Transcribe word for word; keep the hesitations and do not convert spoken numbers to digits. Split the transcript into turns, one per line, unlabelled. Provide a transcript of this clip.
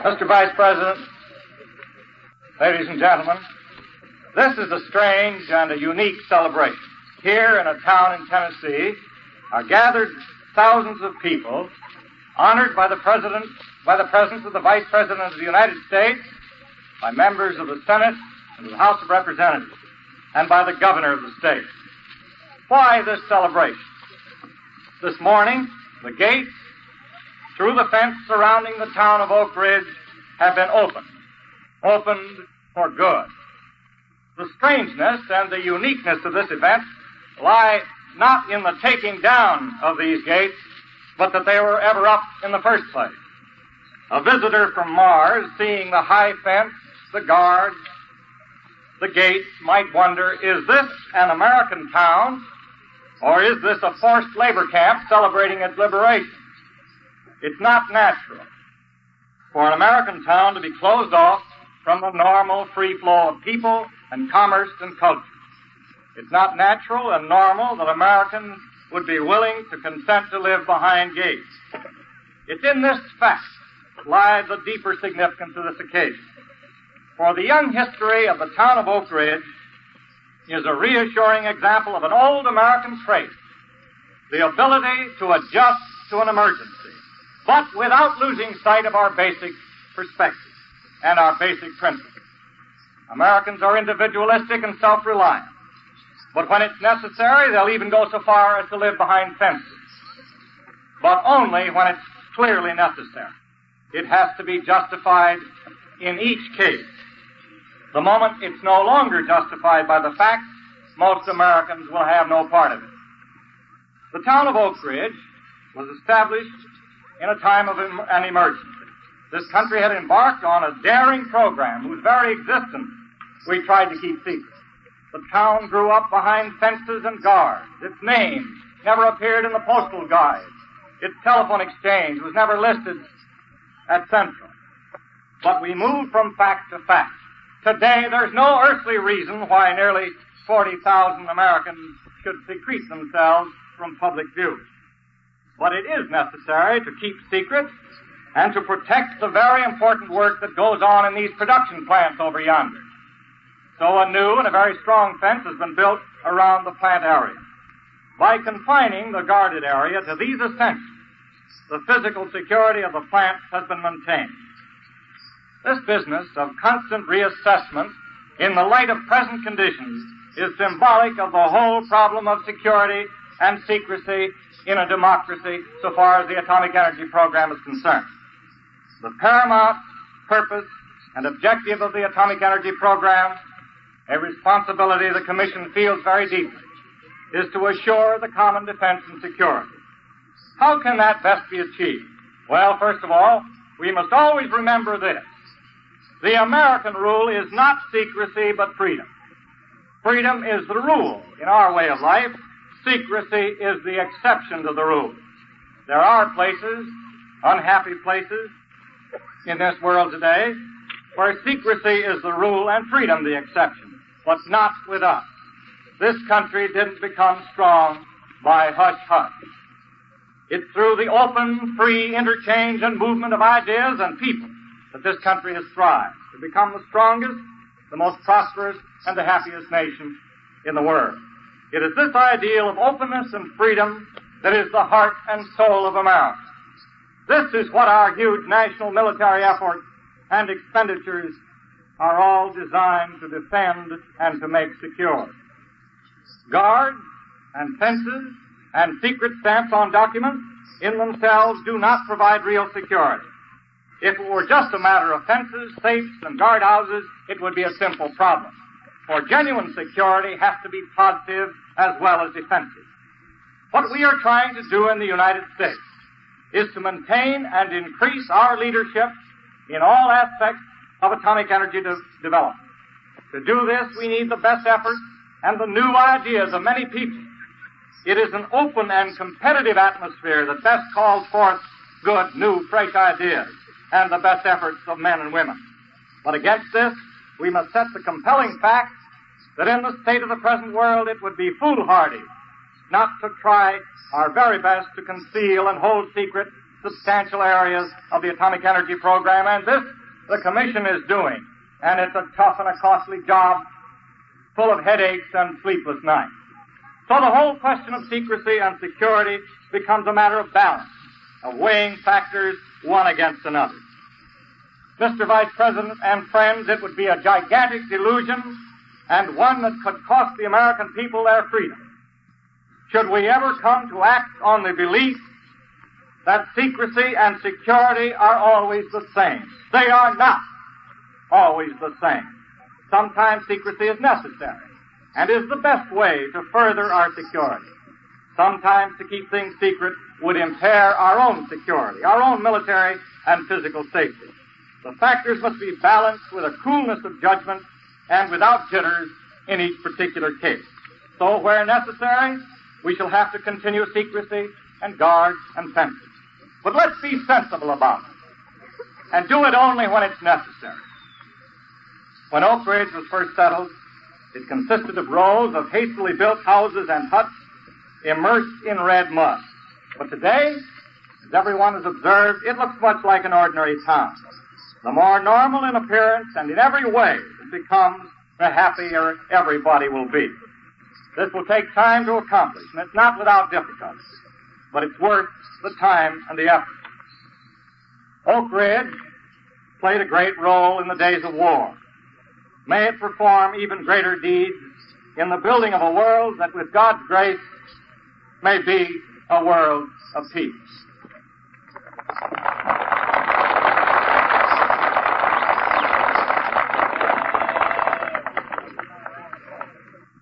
Mister Vice President, ladies and gentlemen, this is a strange and a unique celebration. Here in a town in Tennessee are gathered thousands of people honored by the President, by the presence of the Vice President of the United States, by members of the Senate and of the House of Representatives, and by the Governor of the state. Why this celebration? This morning, the gates through the fence surrounding the town of Oak Ridge have been opened, opened for good. The strangeness and the uniqueness of this event lie not in the taking down of these gates, but that they were ever up in the first place. A visitor from Mars, seeing the high fence, the guards, the gates, might wonder, is this an American town, or is this a forced labor camp celebrating its liberation? It's not natural for an American town to be closed off from the normal free flow of people and commerce and culture. It's not natural and normal that Americans would be willing to consent to live behind gates. It's in this fact that lies the deeper significance of this occasion. For the young history of the town of Oak Ridge is a reassuring example of an old American trait, the ability to adjust to an emergency, but without losing sight of our basic perspective and our basic principles. Americans are individualistic and self-reliant, but when it's necessary, they'll even go so far as to live behind fences. But only when it's clearly necessary. It has to be justified in each case. The moment it's no longer justified by the facts, most Americans will have no part of it. The town of Oak Ridge was established in a time of an emergency. This country had embarked on a daring program whose very existence we tried to keep secret. The town grew up behind fences and guards. Its name never appeared in the postal guide. Its telephone exchange was never listed at Central. But we moved from fact to fact. Today, there's no earthly reason why nearly forty thousand Americans should secrete themselves from public view. But it is necessary to keep secret and to protect the very important work that goes on in these production plants over yonder. So a new and a very strong fence has been built around the plant area. By confining the guarded area to these essentials, the physical security of the plant has been maintained. This business of constant reassessment in the light of present conditions is symbolic of the whole problem of security and secrecy in a democracy so far as the atomic energy program is concerned. The paramount purpose and objective of the atomic energy program, a responsibility the Commission feels very deeply, is to assure the common defense and security. How can that best be achieved? Well, first of all, we must always remember this. The American rule is not secrecy, but freedom. Freedom is the rule in our way of life. Secrecy is the exception to the rule. There are places, unhappy places, in this world today, where secrecy is the rule and freedom the exception, but not with us. This country didn't become strong by hush-hush. It's through the open, free interchange and movement of ideas and people that this country has thrived to become the strongest, the most prosperous, and the happiest nation in the world. It is this ideal of openness and freedom that is the heart and soul of America. This is what our huge national military effort and expenditures are all designed to defend and to make secure. Guards and fences and secret stamps on documents in themselves do not provide real security. If it were just a matter of fences, safes, and guardhouses, it would be a simple problem. For genuine security has to be positive as well as defensive. What we are trying to do in the United States is to maintain and increase our leadership in all aspects of atomic energy de- development. To do this, we need the best efforts and the new ideas of many people. It is an open and competitive atmosphere that best calls forth good, new, fresh ideas and the best efforts of men and women. But against this, we must set the compelling fact that in the state of the present world it would be foolhardy not to try our very best to conceal and hold secret substantial areas of the atomic energy program, and this the Commission is doing. And it's a tough and a costly job, full of headaches and sleepless nights. So the whole question of secrecy and security becomes a matter of balance, of weighing factors one against another. Mister Vice President and friends, it would be a gigantic delusion and one that could cost the American people their freedom, should we ever come to act on the belief that secrecy and security are always the same. They are not always the same. Sometimes secrecy is necessary and is the best way to further our security. Sometimes to keep things secret would impair our own security, our own military and physical safety. The factors must be balanced with a coolness of judgment and without jitters in each particular case. So where necessary, we shall have to continue secrecy and guards and fences. But let's be sensible about it and do it only when it's necessary. When Oak Ridge was first settled, it consisted of rows of hastily built houses and huts immersed in red mud. But today, as everyone has observed, it looks much like an ordinary town. The more normal in appearance and in every way it becomes, the happier everybody will be. This will take time to accomplish, and it's not without difficulty, but it's worth the time and the effort. Oak Ridge played a great role in the days of war. May it perform even greater deeds in the building of a world that, with God's grace, may be a world of peace.